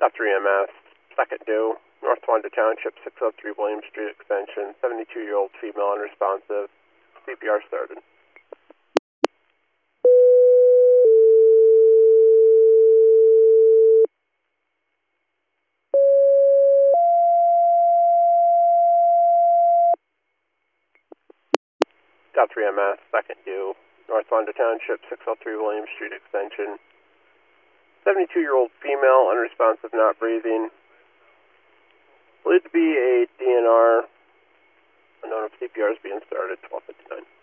Dot 3MS, second due, North Wanda Township, 603 William Street Extension, 72-year-old female unresponsive, CPR started. Dot 3MS, second due, North Wanda Township, 603 William Street Extension, 72-year-old female unresponsive, not breathing. Believed to be a DNR. Unknown if CPR is being started, 12:59.